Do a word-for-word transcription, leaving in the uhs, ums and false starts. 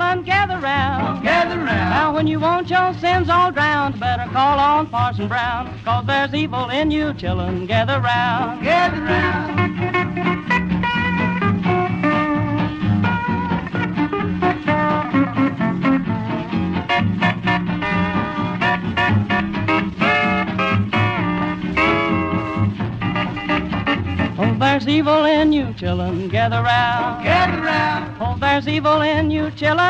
chillin', gather round. Gather round. Now when you want your sins all drowned, better call on Parson Brown, 'cause there's evil in you, chillin', gather round. Gather round. Oh, there's evil in you, chillin', gather round. Gather round. Oh, there's evil in you, chillin'.